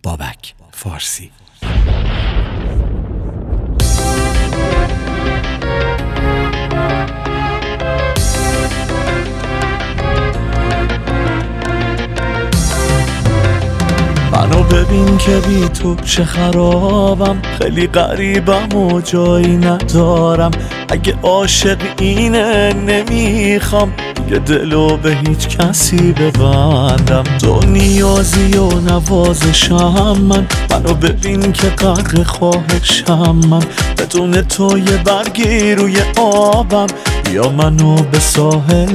بابک فارسی. منو ببین که بی تو چه خرابم، خیلی غریبم و جایی ندارم. اگه عاشق اینه نمیخوام یه دلو به هیچ کسی ببندم. تو نیازی و نوازشم منو ببین که غرق خواهشم من. بدون تو یه برگی روی آبم، بیا منو به ساحل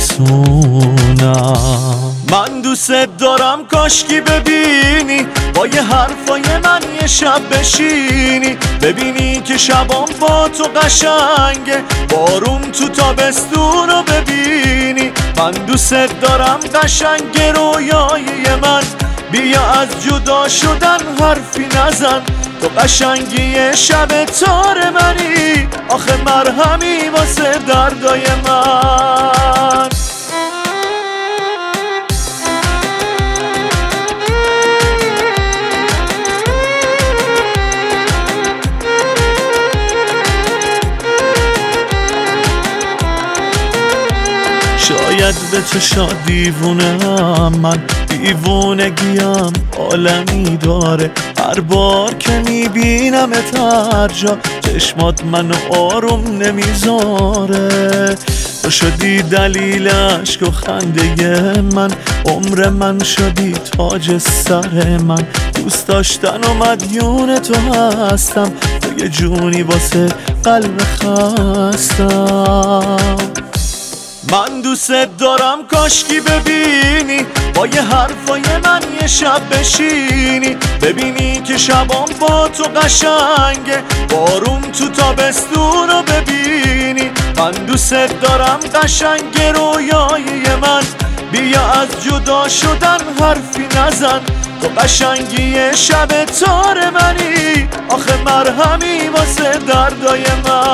برسونم. من دوست دارم کاشکی ببینی با یه حرفای من یه شب بشینی، ببینی که شبام با تو قشنگه، بارون تو تابستون رو ببینی. من دوست دارم قشنگ رویای من، بیا از جدا شدن حرفی نزن. تو قشنگی شب تار منی، آخه مرهمی واسه دردای من. شاید به چشا دیوونم من، دیوونگیم عالمی داره. هر بار که میبینمت هر جا، چشمات منو آروم نمیذاره. تو شدی دلیل عشق و خنده من، عمر من شدی تاج سر من. دوست داشتن و مدیون تو هستم، تو یه جونی واسه قلب خستم. من دوست دارم کاشکی ببینی با یه حرفای من یه شب بشینی، ببینی که شبام با تو قشنگه، بارون تو تابستون رو ببینی. من دوست دارم قشنگ رویای من، بیا از جدا شدن حرفی نزن. تو قشنگی شب تار منی، آخه مرهمی واسه دردای من.